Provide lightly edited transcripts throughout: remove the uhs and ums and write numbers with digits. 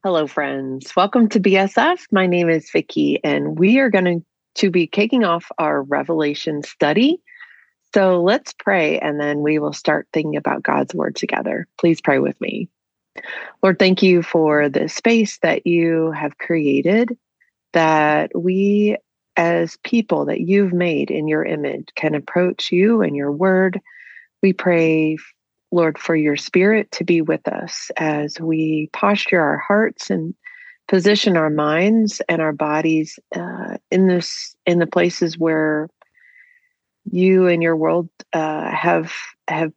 Hello, friends. Welcome to BSF. My name is Vicky, and we are going to be kicking off our Revelation study. So let's pray, and then we will start thinking about God's word together. Please pray with me. Lord, thank you for the space that you have created, that we as people that you've made in your image can approach you and your word. We pray, Lord, for your spirit to be with us as we posture our hearts and position our minds and our bodies in the places where you and your world have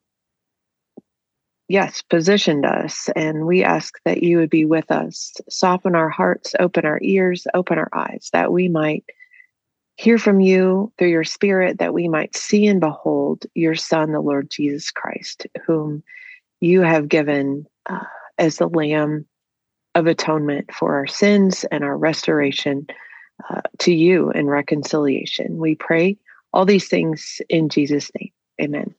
positioned us. And we ask that you would be with us, soften our hearts, open our ears, open our eyes, that we might hear from you through your spirit, that we might see and behold your Son, the Lord Jesus Christ, whom you have given as the Lamb of atonement for our sins and our restoration to you and reconciliation. We pray all these things in Jesus' name. Amen.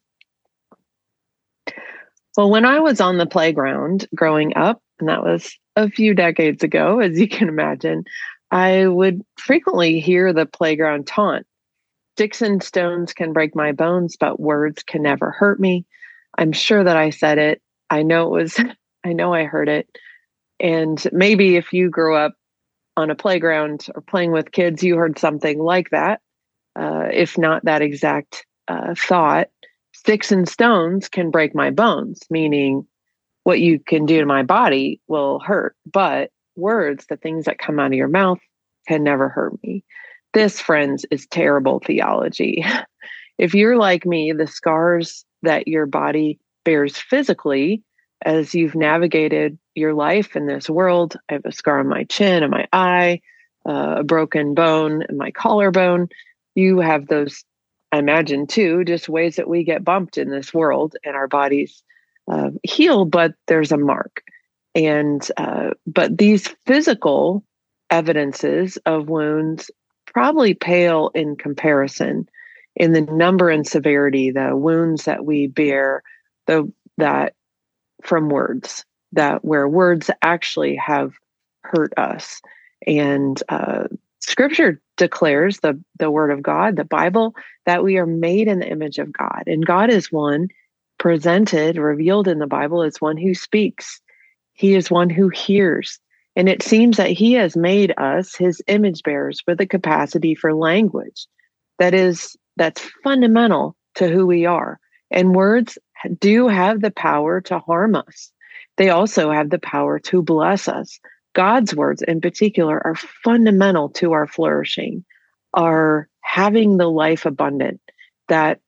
Well, when I was on the playground growing up, and that was a few decades ago, as you can imagine, I would frequently hear the playground taunt. Sticks and stones can break my bones, but words can never hurt me. I'm sure that I said it. I know I heard it. And maybe if you grew up on a playground or playing with kids, you heard something like that. If not that exact thought, sticks and stones can break my bones, meaning what you can do to my body will hurt. But words, the things that come out of your mouth, can never hurt me. This, friends, is terrible theology. If you're like me, the scars that your body bears physically as you've navigated your life in this world, I have a scar on my chin and my eye, a broken bone in my collarbone. You have those, I imagine, too, just ways that we get bumped in this world and our bodies heal, but there's a mark. And but these physical evidences of wounds probably pale in comparison in the number and severity, the wounds that we bear, that from words, that where words actually have hurt us. And Scripture declares, the Word of God, the Bible, that we are made in the image of God, and God is one presented, revealed in the Bible as one who speaks. He is one who hears. And it seems that he has made us his image bearers with a capacity for language that's fundamental to who we are. And words do have the power to harm us. They also have the power to bless us. God's words in particular are fundamental to our flourishing, are having the life abundant, that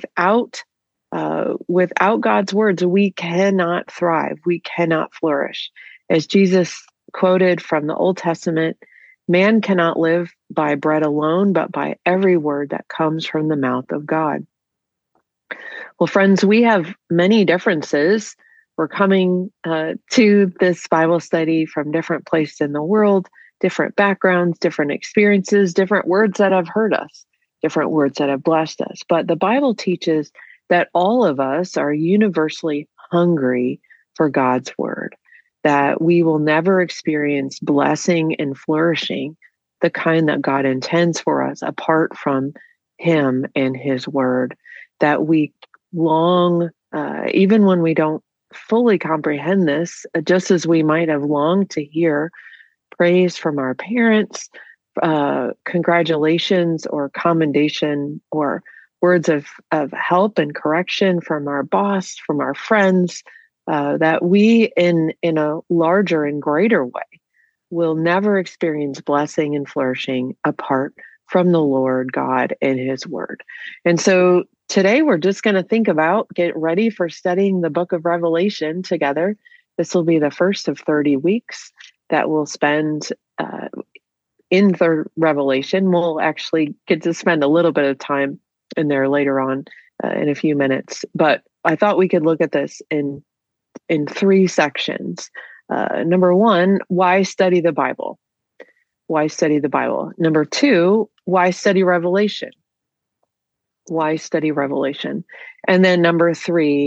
without God's words, we cannot thrive. We cannot flourish. As Jesus quoted from the Old Testament, man cannot live by bread alone, but by every word that comes from the mouth of God. Well, friends, we have many differences. We're coming to this Bible study from different places in the world, different backgrounds, different experiences, different words that have hurt us, different words that have blessed us. But the Bible teaches that all of us are universally hungry for God's word, that we will never experience blessing and flourishing, the kind that God intends for us, apart from him and his word, that we long, even when we don't fully comprehend this, just as we might have longed to hear praise from our parents, congratulations or commendation, or words of help and correction from our boss, from our friends, that we in a larger and greater way will never experience blessing and flourishing apart from the Lord God and his word. And so today we're just going to get ready for studying the book of Revelation together. This will be the first of 30 weeks that we'll spend in the Revelation. We'll actually get to spend a little bit of time in there later on in a few minutes. But I thought we could look at this in three sections. Number one, why study the Bible? Why study the Bible? Number two, why study Revelation? Why study Revelation? And then number three,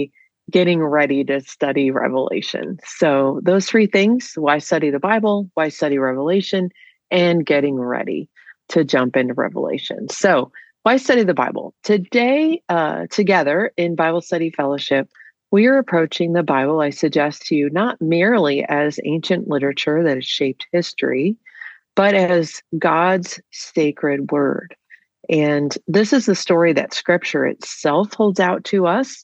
getting ready to study Revelation. So those three things: why study the Bible, why study Revelation, and getting ready to jump into Revelation. So why study the Bible? Today, together in Bible Study Fellowship, we are approaching the Bible, I suggest to you, not merely as ancient literature that has shaped history, but as God's sacred word. And this is the story that Scripture itself holds out to us,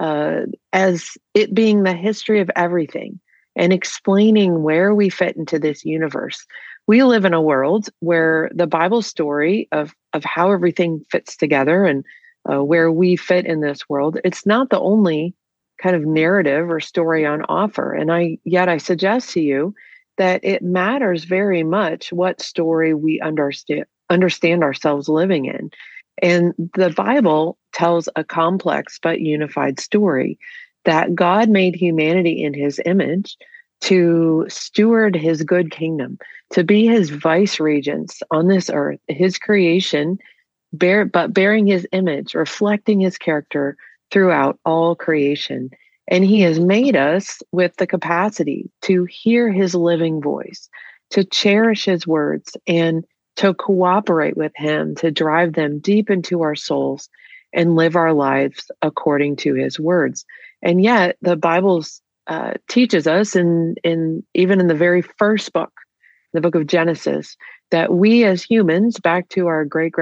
as it being the history of everything and explaining where we fit into this universe. We live in a world where the Bible story of how everything fits together and where we fit in this world, it's not the only kind of narrative or story on offer. And I suggest to you that it matters very much what story we understand ourselves living in. And the Bible tells a complex but unified story that God made humanity in his image to steward his good kingdom, to be his vice regents on this earth, his creation, bearing his image, reflecting his character throughout all creation. And he has made us with the capacity to hear his living voice, to cherish his words, and to cooperate with him to drive them deep into our souls and live our lives according to his words. And yet the Bible teaches us in even in the very first book, the book of Genesis, that we as humans, back to our great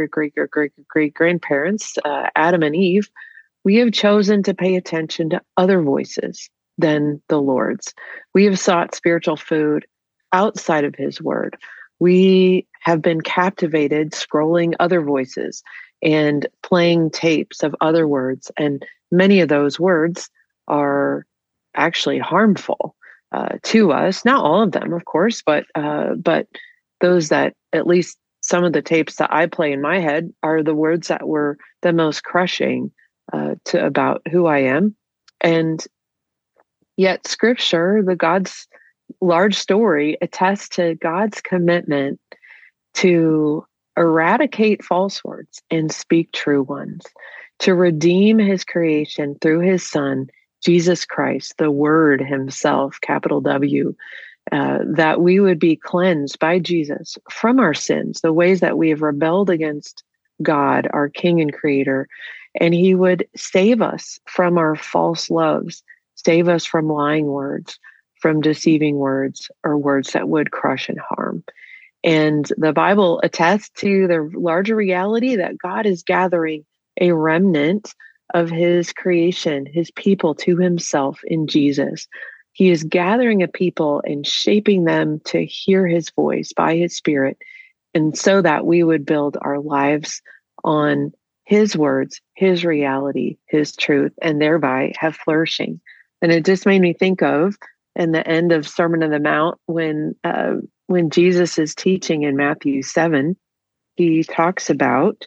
grandparents, Adam and Eve, we have chosen to pay attention to other voices than the Lord's. We have sought spiritual food outside of his word. We have been captivated scrolling other voices and playing tapes of other words. And many of those words are actually harmful to us. Not all of them, of course, but those that, at least some of the tapes that I play in my head, are the words that were the most crushing to about who I am. And yet Scripture, the God's large story, attests to God's commitment to eradicate false words and speak true ones, to redeem his creation through his Son, Jesus Christ, the Word himself, capital W, that we would be cleansed by Jesus from our sins, the ways that we have rebelled against God, our King and Creator, and he would save us from our false loves, save us from lying words, from deceiving words, or words that would crush and harm. And the Bible attests to the larger reality that God is gathering a remnant of his creation, his people, to himself in Jesus. He is gathering a people and shaping them to hear his voice by his Spirit, and so that we would build our lives on his words, his reality, his truth, and thereby have flourishing. And it just made me think of, in the end of Sermon on the Mount, when Jesus is teaching in Matthew 7, he talks about,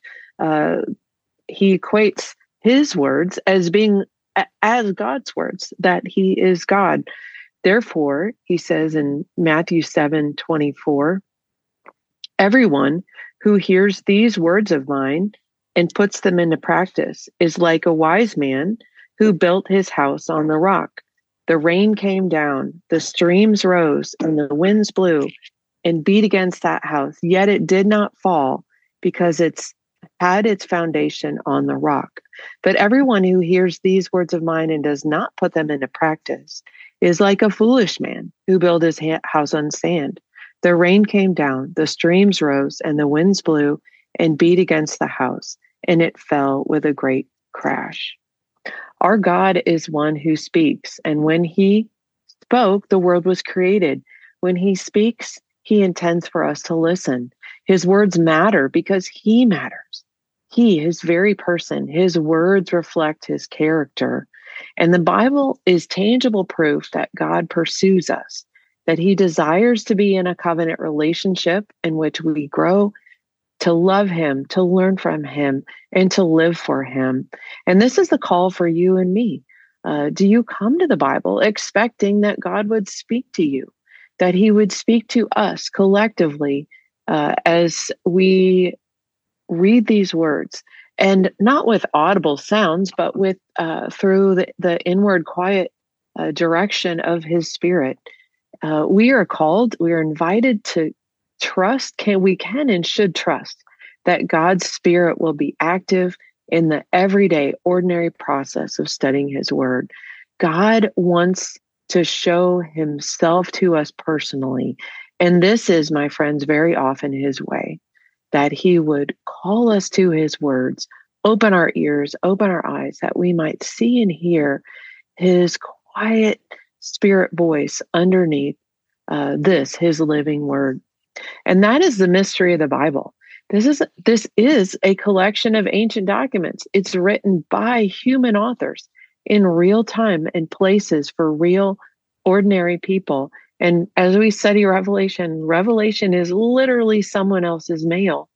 he equates his words as being as God's words, that he is God. Therefore, he says in Matthew 7:24, everyone who hears these words of mine and puts them into practice is like a wise man who built his house on the rock. The rain came down, the streams rose, and the winds blew and beat against that house. Yet it did not fall, because it's had its foundation on the rock. But everyone who hears these words of mine and does not put them into practice is like a foolish man who built his house on sand. The rain came down, the streams rose, and the winds blew and beat against the house, and it fell with a great crash. Our God is one who speaks, and when he spoke, the world was created. When he speaks, he intends for us to listen. His words matter because he matters. He, his very person, his words reflect his character. And the Bible is tangible proof that God pursues us, that he desires to be in a covenant relationship in which we grow to love him, to learn from him, and to live for him. And this is the call for you and me. Do you come to the Bible expecting that God would speak to you, that he would speak to us collectively as we read these words, and not with audible sounds, but with through the inward quiet direction of his Spirit. We are called, we are invited to trust, we can and should trust that God's Spirit will be active in the everyday, ordinary process of studying his word. God wants to show himself to us personally. And this is, my friends, very often his way, that he would call us to his words, open our ears, open our eyes, that we might see and hear his quiet Spirit voice underneath his living word. And that is the mystery of the Bible. This is a collection of ancient documents. It's written by human authors in real time and places for real, ordinary people. And as we study Revelation is literally someone else's mail.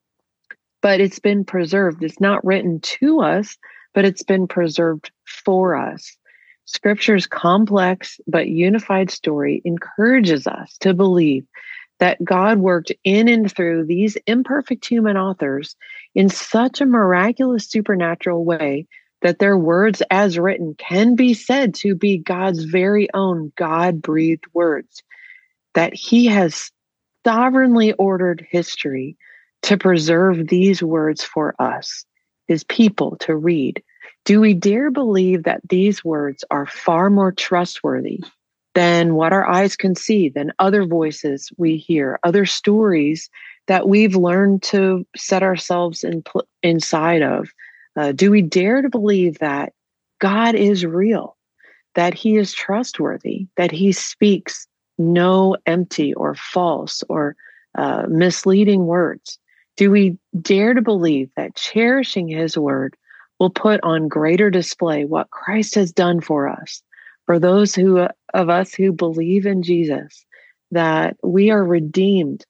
But it's been preserved. It's not written to us, but it's been preserved for us. Scripture's complex but unified story encourages us to believe that God worked in and through these imperfect human authors in such a miraculous supernatural way that their words as written can be said to be God's very own God-breathed words, that he has sovereignly ordered history to preserve these words for us, his people, to read. Do we dare believe that these words are far more trustworthy than what our eyes can see, than other voices we hear, other stories that we've learned to set ourselves inside of? Do we dare to believe that God is real, that he is trustworthy, that he speaks no empty or false or misleading words? Do we dare to believe that cherishing his word will put on greater display what Christ has done for us, for those of us who believe in Jesus, that we are redeemed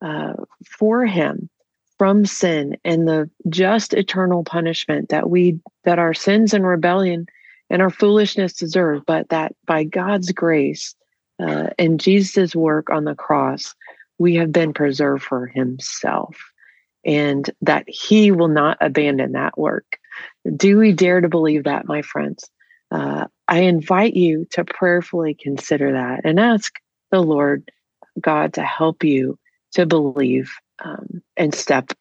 for him from sin and the just eternal punishment that our sins and rebellion and our foolishness deserve, but that by God's grace and Jesus' work on the cross, we have been preserved for himself, and that he will not abandon that work. Do we dare to believe that, my friends? I invite you to prayerfully consider that and ask the Lord God to help you to believe and step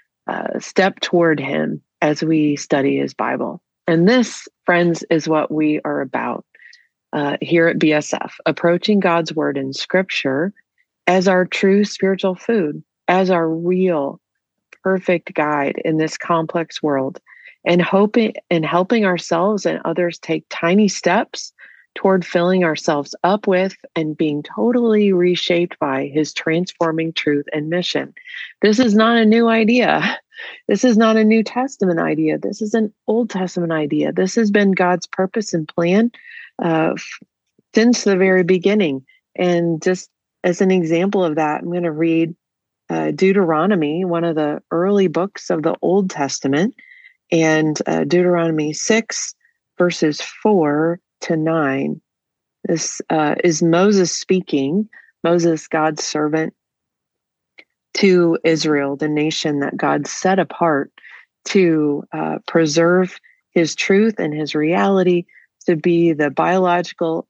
toward him as we study his Bible. And this, friends, is what we are about here at BSF, approaching God's word in Scripture as our true spiritual food, as our real, perfect guide in this complex world, and helping ourselves and others take tiny steps toward filling ourselves up with and being totally reshaped by his transforming truth and mission. This is not a new idea. This is not a New Testament idea. This is an Old Testament idea. This has been God's purpose and plan since the very beginning. And just as an example of that, I'm going to read Deuteronomy, one of the early books of the Old Testament, and Deuteronomy 6, verses 4 to 9. This is Moses speaking, Moses, God's servant, to Israel, the nation that God set apart to preserve his truth and his reality, to be the biological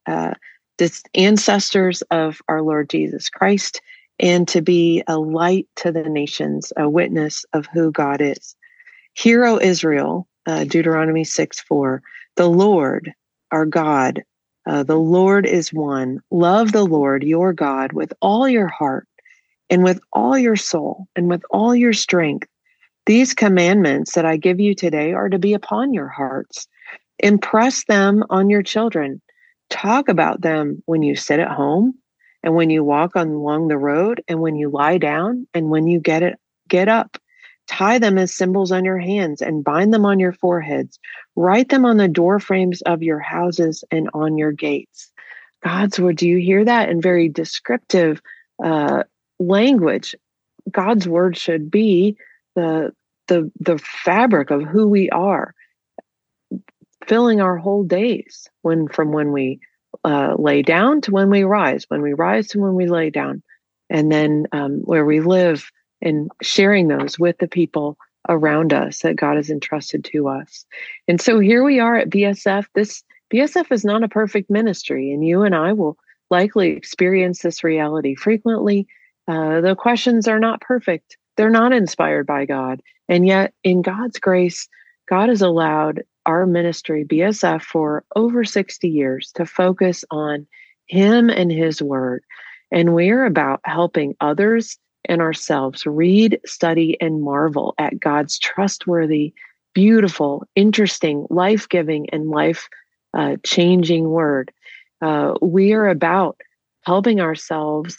ancestors of our Lord Jesus Christ, and to be a light to the nations, a witness of who God is. Hear, O Israel, Deuteronomy 6:4, the Lord, our God, the Lord is one. Love the Lord, your God, with all your heart and with all your soul and with all your strength. These commandments that I give you today are to be upon your hearts. Impress them on your children. Talk about them when you sit at home and when you walk along the road and when you lie down and when you get up. Tie them as symbols on your hands and bind them on your foreheads. Write them on the door frames of your houses and on your gates. God's word, do you hear that? In very descriptive language, God's word should be the fabric of who we are, filling our whole days, from when we lay down to when we rise to when we lay down, and then where we live, and sharing those with the people around us that God has entrusted to us. And so here we are at BSF. This BSF is not a perfect ministry, and you and I will likely experience this reality frequently. The questions are not perfect. They're not inspired by God. And yet, in God's grace, God has allowed our ministry, BSF, for over 60 years to focus on Him and His Word. And we're about helping others and ourselves read, study, and marvel at God's trustworthy, beautiful, interesting, life-giving, and life-changing Word. We are about helping ourselves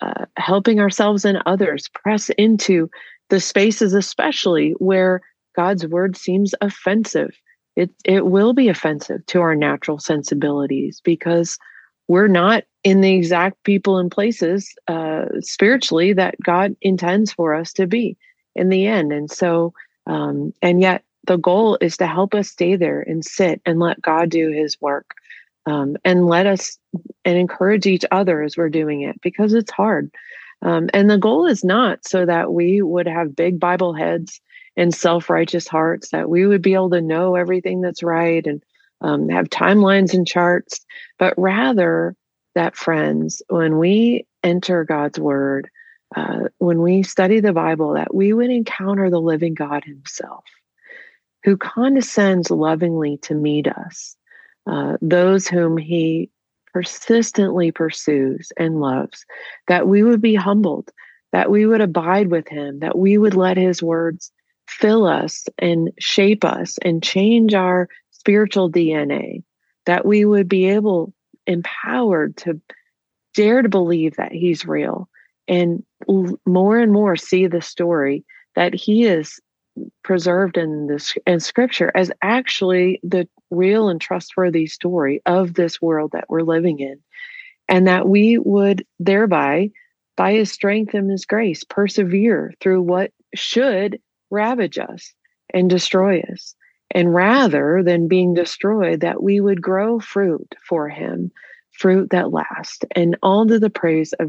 and others press into the spaces, especially where God's Word seems offensive. It will be offensive to our natural sensibilities because we're not in the exact people and places spiritually that God intends for us to be in the end. And so, and yet the goal is to help us stay there and sit and let God do His work, and let us and encourage each other as we're doing it, because it's hard. And the goal is not so that we would have big Bible heads and self-righteous hearts, that we would be able to know everything that's right and have timelines and charts, but rather that, friends, when we enter God's Word, when we study the Bible, that we would encounter the living God Himself, who condescends lovingly to meet us, those whom He persistently pursues and loves, that we would be humbled, that we would abide with Him, that we would let His words fill us and shape us and change our spiritual DNA, that we would be empowered to dare to believe that He's real, and more and more see the story that He is preserved in Scripture as actually the real and trustworthy story of this world that we're living in, and that we would thereby, by His strength and His grace, persevere through what should ravage us and destroy us. And rather than being destroyed, that we would grow fruit for Him, fruit that lasts, and all to the praise of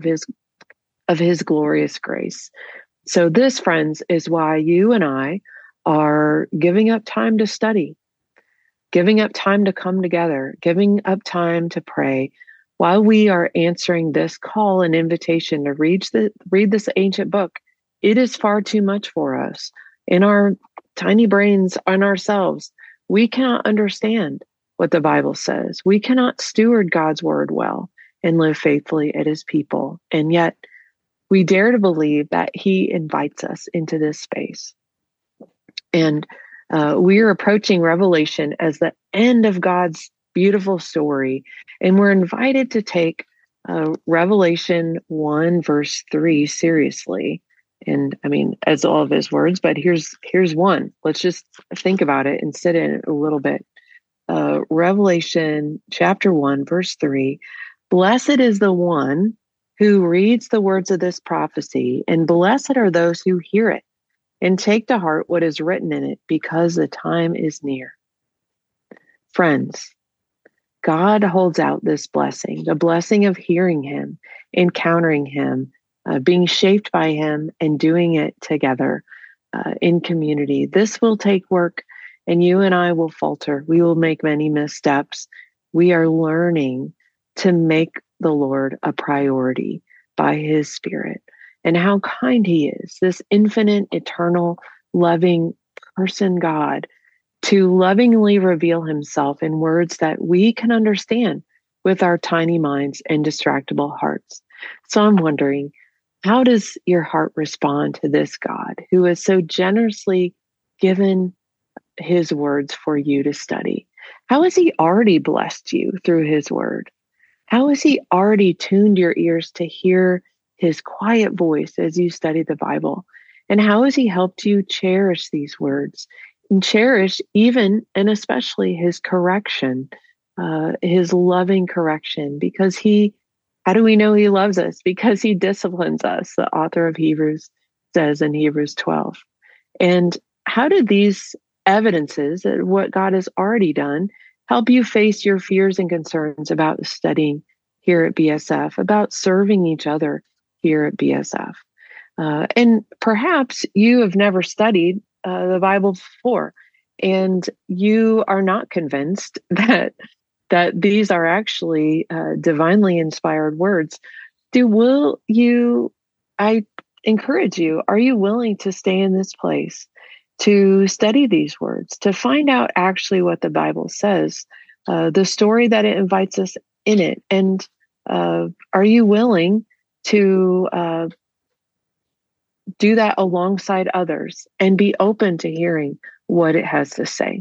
His glorious grace. So this, friends, is why you and I are giving up time to study, giving up time to come together, giving up time to pray, while we are answering this call and invitation to read this ancient book. It is far too much for us. In our tiny brains, on ourselves, we cannot understand what the Bible says. We cannot steward God's Word well and live faithfully at His people. And yet we dare to believe that He invites us into this space. And we are approaching Revelation as the end of God's beautiful story. And we're invited to take Revelation 1, verse 3 seriously. And I mean, as all of His words, but here's one. Let's just think about it and sit in it a little bit. Revelation chapter 1, verse 3. Blessed is the one who reads the words of this prophecy, and blessed are those who hear it and take to heart what is written in it, because the time is near. Friends, God holds out this blessing, the blessing of hearing Him, encountering Him, being shaped by Him, and doing it together in community. This will take work, and you and I will falter. We will make many missteps. We are learning to make the Lord a priority by His Spirit, and how kind He is, this infinite, eternal, loving person God, to lovingly reveal Himself in words that we can understand with our tiny minds and distractible hearts. So I'm wondering, how does your heart respond to this God who has so generously given His words for you to study? How has He already blessed you through His Word? How has He already tuned your ears to hear His quiet voice as you study the Bible? And how has He helped you cherish these words and cherish even and especially His correction, His loving correction? Because how do we know He loves us? Because He disciplines us, the author of Hebrews says in Hebrews 12. And how did these evidences of what God has already done help you face your fears and concerns about studying here at BSF, about serving each other here at BSF? And perhaps you have never studied the Bible for, and you are not convinced that these are actually divinely inspired words, I encourage you, are you willing to stay in this place to study these words, to find out actually what the Bible says, the story that it invites us in it? And are you willing to do that alongside others and be open to hearing what it has to say?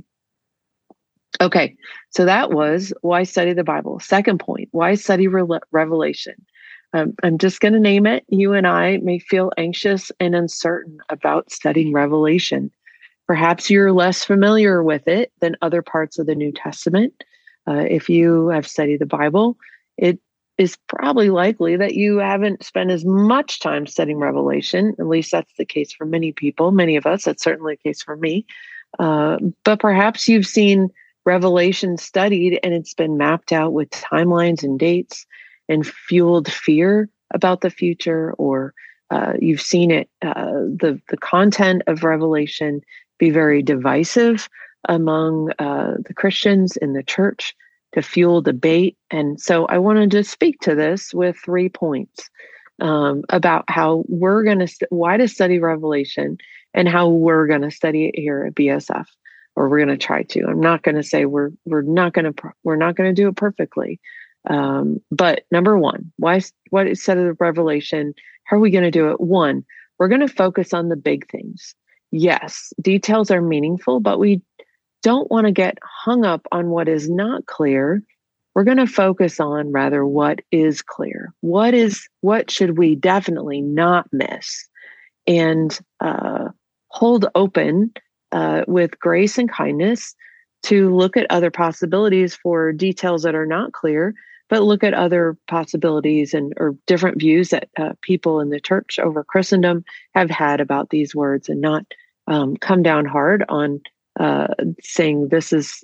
Okay, so that was why study the Bible. Second point, why study Revelation? I'm just going to name it. You and I may feel anxious and uncertain about studying Revelation. Perhaps you're less familiar with it than other parts of the New Testament. If you have studied the Bible, it is probably likely that you haven't spent as much time studying Revelation. At least that's the case for many people, many of us. That's certainly the case for me. But perhaps you've seen Revelation studied and it's been mapped out with timelines and dates and fueled fear about the future, or you've seen it, the content of Revelation be very divisive among the Christians in the church to fuel debate. And so I wanted to speak to this with 3 points about how we're going to, why to study Revelation and how we're going to study it here at BSF, or we're going to try to. I'm not going to say we're not going to do it perfectly. But number one, what is said of the Revelation? How are we going to do it? One, we're going to focus on the big things. Yes, details are meaningful, but we don't want to get hung up on what is not clear. We're going to focus on rather what is clear. What should we definitely not miss, and hold open with grace and kindness to look at other possibilities for details that are not clear, but look at other possibilities or different views that people in the church over Christendom have had about these words, and not come down hard on saying this is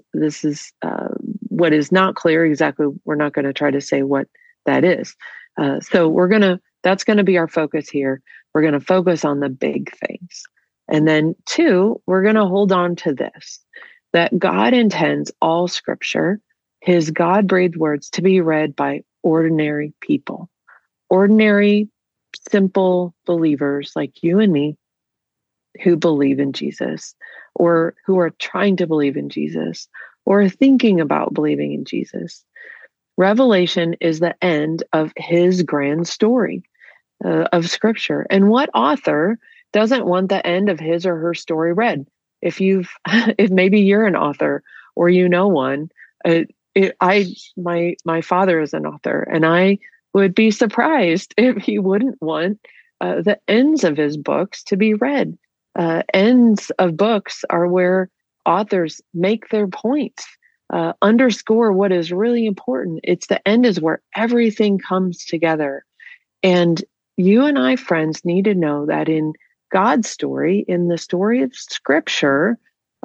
what is not clear exactly. We're not going to try to say what that is. So that's going to be our focus here. We're going to focus on the big things. And then 2, we're going to hold on to this, that God intends all scripture, his God-breathed words, to be read by ordinary people, ordinary, simple believers like you and me who believe in Jesus, or who are trying to believe in Jesus, or thinking about believing in Jesus. Revelation is the end of his grand story of scripture. And what author doesn't want the end of his or her story read? If maybe you're an author or you know one, my father is an author, and I would be surprised if he wouldn't want the ends of his books to be read. Ends of books are where authors make their points, underscore what is really important. It's the end is where everything comes together. And you and I, friends, need to know that in God's story, in the story of Scripture,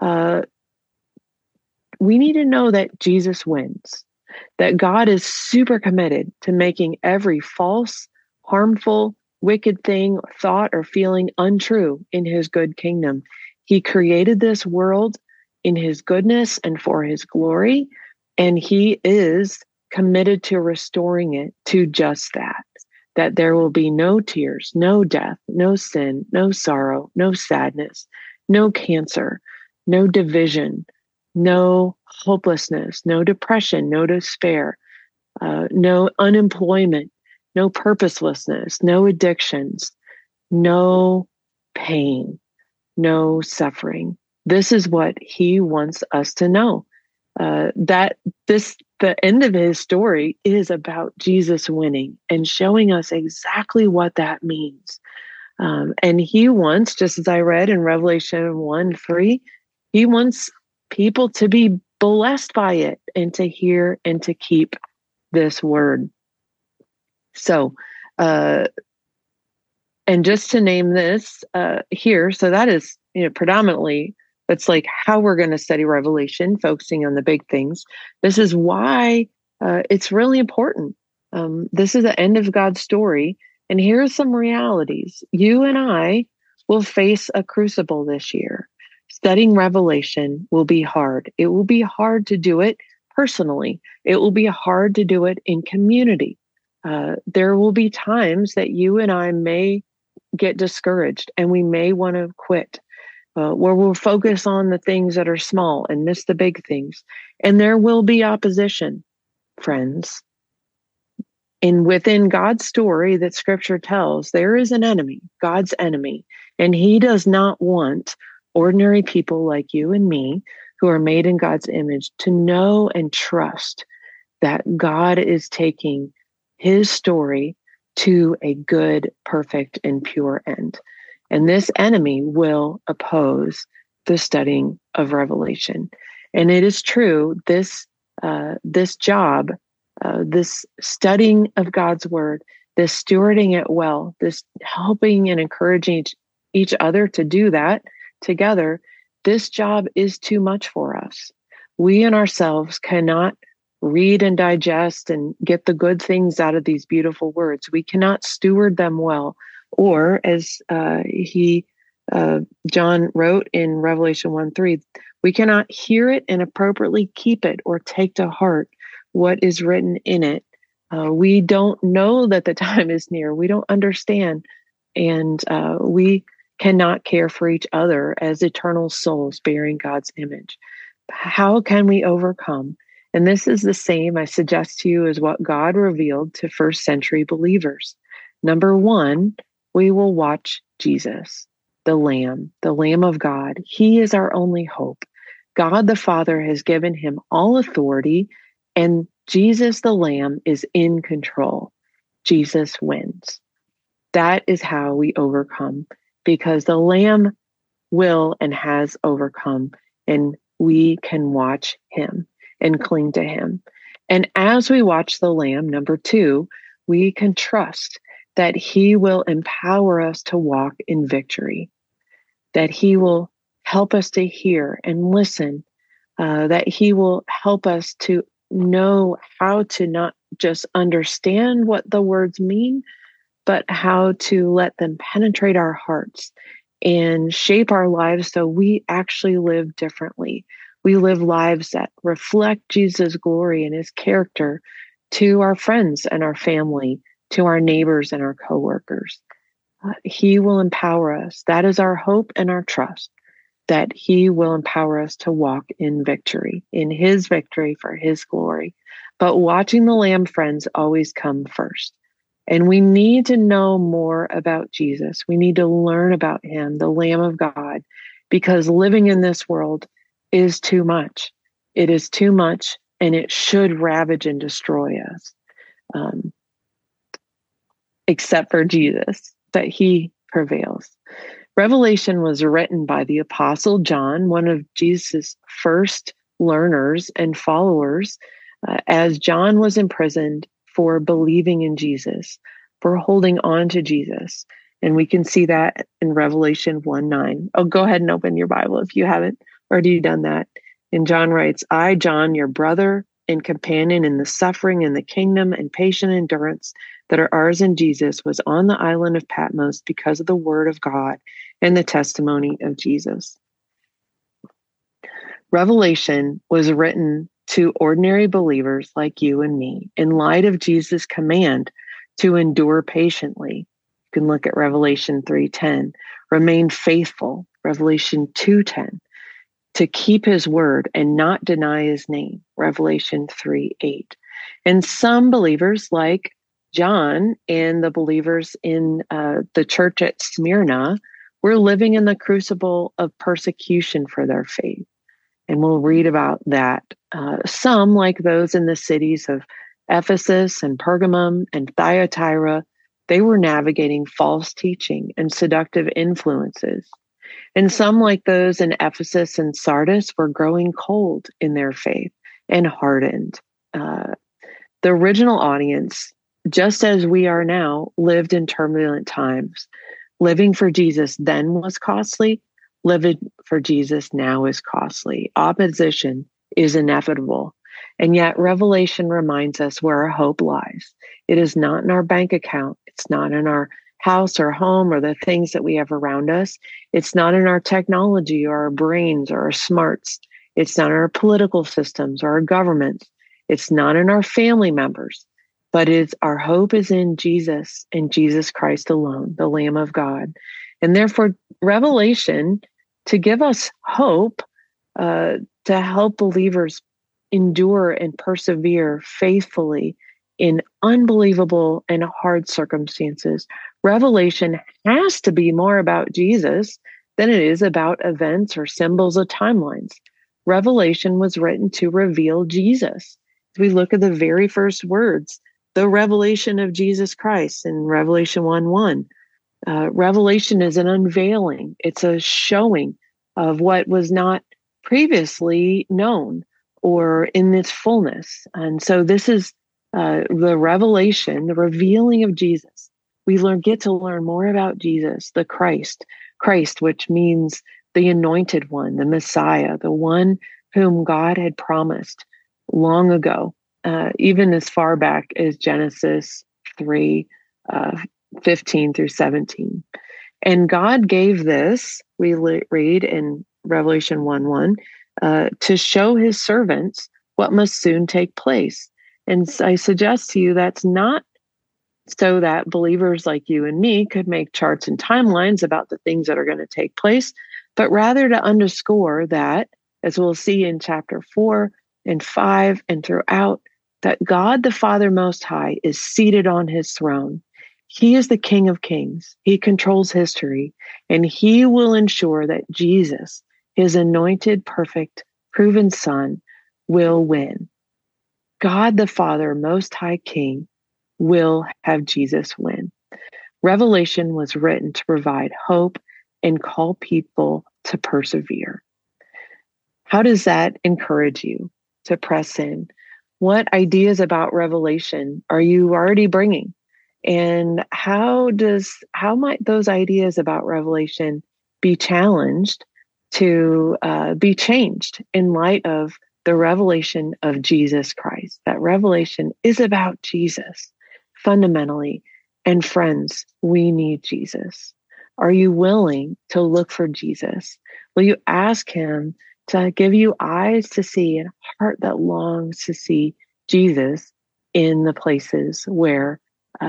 we need to know that Jesus wins, that God is super committed to making every false, harmful, wicked thing, thought, or feeling untrue in his good kingdom. He created this world in his goodness and for his glory, and he is committed to restoring it to just that there will be no tears, no death, no sin, no sorrow, no sadness, no cancer, no division, no hopelessness, no depression, no despair, no unemployment, no purposelessness, no addictions, no pain, no suffering. This is what he wants us to know. The end of his story is about Jesus winning and showing us exactly what that means. And he wants, just as I read in Revelation 1:3, he wants people to be blessed by it and to hear and to keep this word. So, and just to name this here, so that is, predominantly, that's like how we're going to study Revelation, focusing on the big things. This is why it's really important. This is the end of God's story. And here are some realities. You and I will face a crucible this year. Studying Revelation will be hard. It will be hard to do it personally. It will be hard to do it in community. There will be times that you and I may get discouraged and we may want to quit, where we'll focus on the things that are small and miss the big things. And there will be opposition, friends. And within God's story that scripture tells, there is an enemy, God's enemy, and he does not want ordinary people like you and me who are made in God's image to know and trust that God is taking his story to a good, perfect, and pure end. And this enemy will oppose the studying of Revelation. And it is true, this job, this studying of God's word, this stewarding it well, this helping and encouraging each other to do that together, this job is too much for us. We in ourselves cannot read and digest and get the good things out of these beautiful words. We cannot steward them well. Or as John wrote in Revelation 1:3, we cannot hear it and appropriately keep it or take to heart what is written in it. We don't know that the time is near. We don't understand. And we cannot care for each other as eternal souls bearing God's image. How can we overcome? And this is the same, I suggest to you, as what God revealed to first century believers. Number one, we will watch Jesus, the Lamb of God. He is our only hope. God the Father has given him all authority, and Jesus the Lamb is in control. Jesus wins. That is how we overcome, because the Lamb will and has overcome, and we can watch him and cling to him. And as we watch the Lamb, number two, we can trust that he will empower us to walk in victory, that he will help us to hear and listen, that he will help us to know how to not just understand what the words mean, but how to let them penetrate our hearts and shape our lives so we actually live differently. We live lives that reflect Jesus' glory and his character to our friends and our family, to our neighbors and our coworkers. He will empower us. That is our hope and our trust, that he will empower us to walk in victory, in his victory for his glory. But watching the Lamb, friends, always come first. And we need to know more about Jesus. We need to learn about him, the Lamb of God, because living in this world is too much. It is too much, and it should ravage and destroy us. Except for Jesus, that he prevails. Revelation was written by the Apostle John, one of Jesus' first learners and followers, as John was imprisoned for believing in Jesus, for holding on to Jesus. And we can see that in Revelation 1:9. Oh, go ahead and open your Bible if you haven't already done that. And John writes, I, John, your brother and companion in the suffering and the kingdom and patient endurance that are ours in Jesus, was on the island of Patmos because of the word of God and the testimony of Jesus. Revelation was written to ordinary believers like you and me in light of Jesus' command to endure patiently. You can look at Revelation 3:10, remain faithful, Revelation 2:10, to keep his word and not deny his name, Revelation 3:8. And some believers like John and the believers in the church at Smyrna were living in the crucible of persecution for their faith. And we'll read about that. Some, like those in the cities of Ephesus and Pergamum and Thyatira, they were navigating false teaching and seductive influences. And some, like those in Ephesus and Sardis, were growing cold in their faith and hardened. The original audience, just as we are now, lived in turbulent times. Living for Jesus then was costly. Living for Jesus now is costly. Opposition is inevitable. And yet Revelation reminds us where our hope lies. It is not in our bank account. It's not in our house or home or the things that we have around us. It's not in our technology or our brains or our smarts. It's not in our political systems or our governments. It's not in our family members, but it's our hope is in Jesus and Jesus Christ alone, the Lamb of God. And therefore, Revelation, to give us hope, to help believers endure and persevere faithfully in unbelievable and hard circumstances. Revelation has to be more about Jesus than it is about events or symbols of timelines. Revelation was written to reveal Jesus. If we look at the very first words, the revelation of Jesus Christ in Revelation 1:1. Revelation is an unveiling. It's a showing of what was not previously known or in its fullness. And so this is the revelation, the revealing of Jesus. We get to learn more about Jesus, the Christ, which means the anointed one, the Messiah, the one whom God had promised long ago, even as far back as Genesis 3, 15 through 17. And God gave this, we read in Revelation 1:1, to show his servants what must soon take place. And I suggest to you that's not so that believers like you and me could make charts and timelines about the things that are going to take place, but rather to underscore that, as we'll see in chapter 4 and 5 and throughout, that God the Father Most High is seated on his throne. He is the King of Kings. He controls history, and he will ensure that Jesus, his anointed, perfect, proven Son, will win. God the Father, Most High King, will have Jesus win. Revelation was written to provide hope and call people to persevere. How does that encourage you to press in? What ideas about Revelation are you already bringing? And how might those ideas about Revelation be challenged to be changed in light of the revelation of Jesus Christ? That revelation is about Jesus fundamentally. And friends, we need Jesus. Are you willing to look for Jesus? Will you ask him to give you eyes to see and a heart that longs to see Jesus in the places where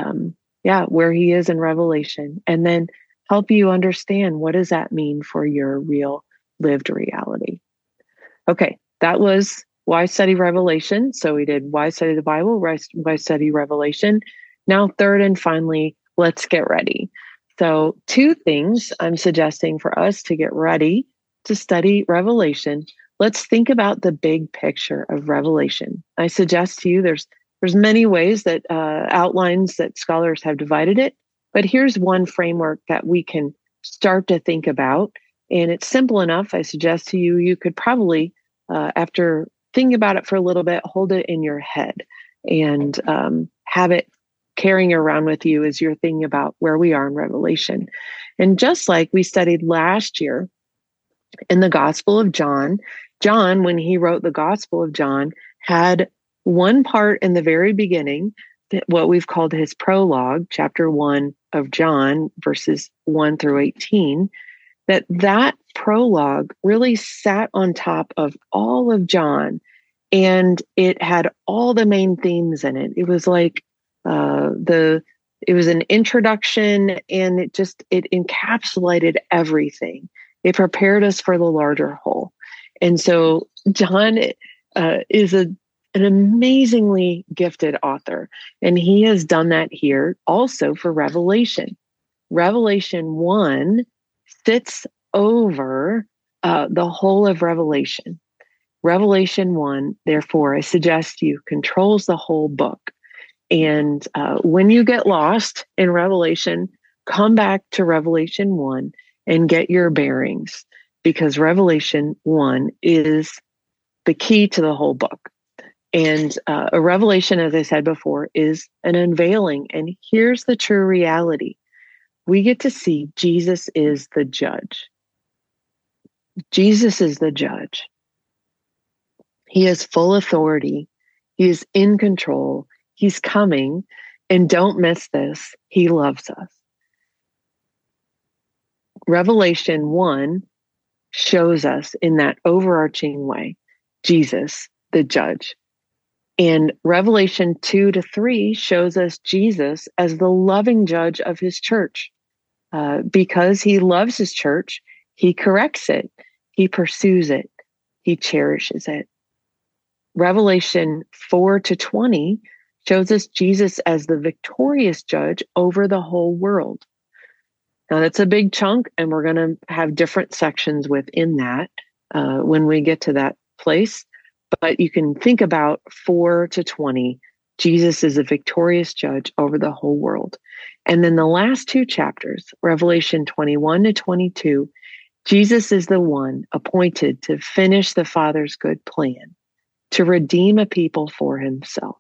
he is in Revelation, and then help you understand what does that mean for your real lived reality. Okay, that was why study Revelation. So we did why study the Bible, why study Revelation. Now, third and finally, let's get ready. So 2 things I'm suggesting for us to get ready to study Revelation. Let's think about the big picture of Revelation. I suggest to you there's many ways that outlines that scholars have divided it, but here's one framework that we can start to think about. And it's simple enough. I suggest to you, you could probably, after thinking about it for a little bit, hold it in your head and have it carrying around with you as you're thinking about where we are in Revelation. And just like we studied last year in the Gospel of John, when he wrote the Gospel of John, had one part in the very beginning, what we've called his prologue, chapter 1 of John, verses 1 through 18, that prologue really sat on top of all of John, and it had all the main themes in it. It was like it was an introduction, and it encapsulated everything. It prepared us for the larger whole. And so John is an amazingly gifted author, and he has done that here also for Revelation. Revelation 1 sits over the whole of Revelation. Revelation 1, therefore, I suggest you, controls the whole book. And when you get lost in Revelation, come back to Revelation 1 and get your bearings, because Revelation 1 is the key to the whole book. And a revelation, as I said before, is an unveiling. And here's the true reality. We get to see Jesus is the judge. Jesus is the judge. He has full authority. He is in control. He's coming. And don't miss this. He loves us. Revelation 1 shows us in that overarching way Jesus, the judge. And Revelation 2 to 3 shows us Jesus as the loving judge of his church. Because he loves his church, he corrects it, he pursues it, he cherishes it. Revelation 4 to 20 shows us Jesus as the victorious judge over the whole world. Now, that's a big chunk, and we're going to have different sections within that when we get to that place. But you can think about 4 to 20. Jesus is a victorious judge over the whole world. And then the last two chapters, Revelation 21 to 22, Jesus is the one appointed to finish the Father's good plan, to redeem a people for himself.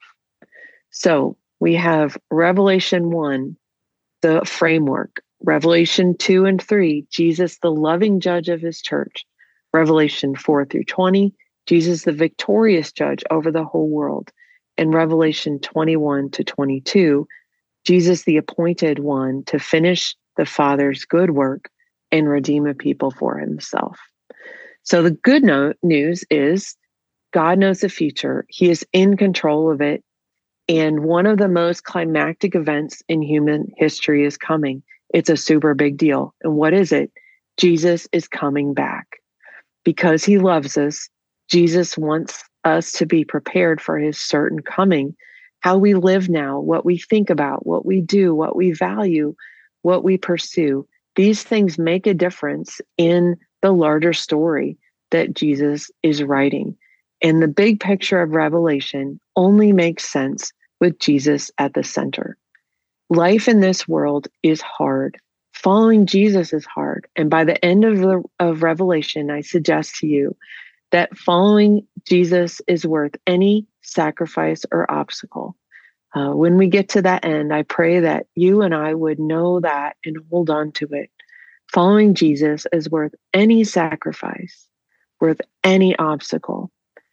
So we have Revelation 1, the framework. Revelation 2 and 3, Jesus, the loving judge of his church. Revelation 4 through 20, Jesus, the victorious judge over the whole world. And Revelation 21 to 22, Jesus, the appointed one to finish the Father's good work and redeem a people for himself. So the good news is God knows the future. He is in control of it. And one of the most climactic events in human history is coming. It's a super big deal. And what is it? Jesus is coming back. Because he loves us, Jesus wants us to be prepared for his certain coming. How we live now, what we think about, what we do, what we value, what we pursue. These things make a difference in the larger story that Jesus is writing. And the big picture of Revelation only makes sense with Jesus at the center. Life in this world is hard. Following Jesus is hard. And by the end of Revelation, I suggest to you that following Jesus is worth any sacrifice or obstacle. When we get to that end, I pray that you and I would know that and hold on to it. Following Jesus is worth any sacrifice, worth any obstacle.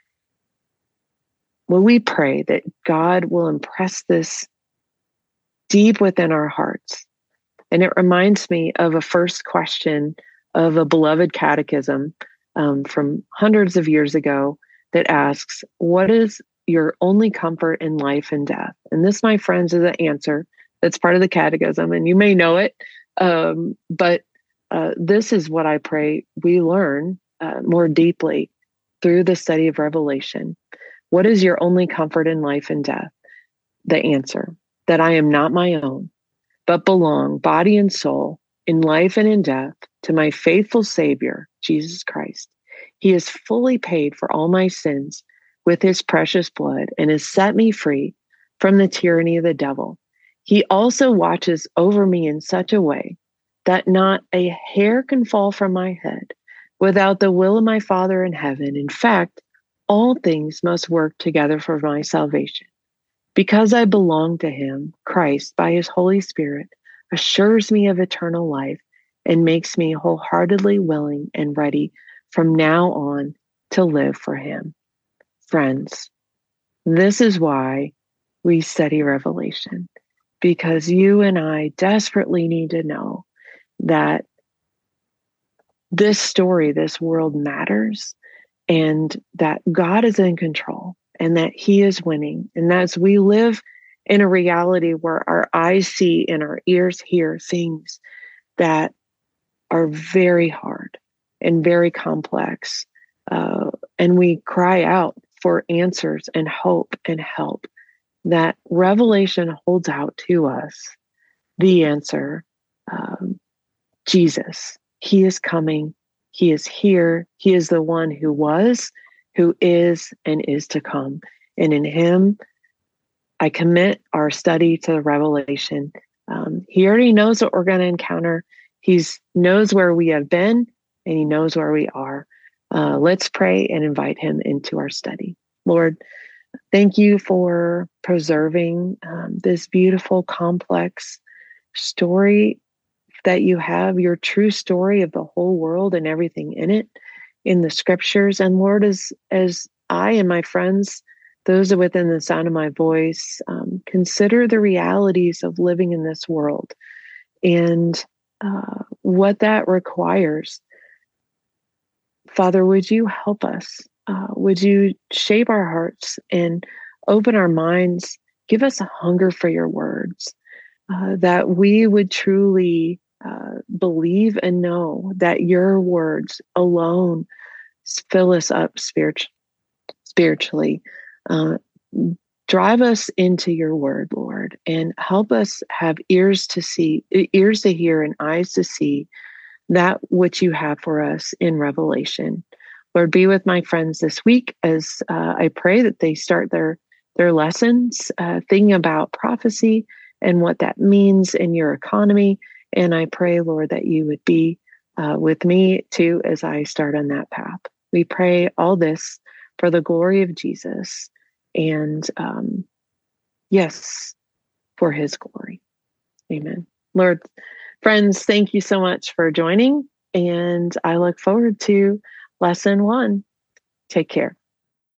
Will we pray that God will impress this deep within our hearts? And it reminds me of a first question of a beloved catechism from hundreds of years ago that asks, what is your only comfort in life and death? And this, my friends, is an answer that's part of the catechism, and you may know it, but this is what I pray we learn more deeply through the study of Revelation. What is your only comfort in life and death? The answer, that I am not my own, but belong, body and soul, in life and in death, to my faithful Savior, Jesus Christ. He has fully paid for all my sins with his precious blood and has set me free from the tyranny of the devil. He also watches over me in such a way that not a hair can fall from my head without the will of my Father in heaven. In fact, all things must work together for my salvation. Because I belong to him, Christ, by his Holy Spirit, assures me of eternal life and makes me wholeheartedly willing and ready from now on to live for him. Friends, this is why we study Revelation, because you and I desperately need to know that this story, this world matters, and that God is in control and that he is winning. And as we live in a reality where our eyes see and our ears hear things that are very hard and very complex, and we cry out for answers and hope and help, that Revelation holds out to us the answer. Jesus, he is coming. He is here. He is the one who was, who is, and is to come. And in him, I commit our study to Revelation. He already knows what we're going to encounter. He knows where we have been, and he knows where we are. Let's pray and invite him into our study. Lord, thank you for preserving this beautiful, complex story that you have, your true story of the whole world and everything in it, in the scriptures. And Lord, as I and my friends, those within the sound of my voice, consider the realities of living in this world. And what that requires. Father, would you help us? Would you shape our hearts and open our minds? Give us a hunger for your words, that we would truly believe and know that your words alone fill us up spiritually. Uh, Drive us into your word, Lord, and help us have ears to see, ears to hear, and eyes to see that which you have for us in Revelation. Lord, be with my friends this week as I pray that they start their lessons thinking about prophecy and what that means in your economy. And I pray, Lord, that you would be with me too as I start on that path. We pray all this for the glory of Jesus and, yes, for his glory. Amen. Lord, friends, thank you so much for joining, and I look forward to lesson 1. Take care.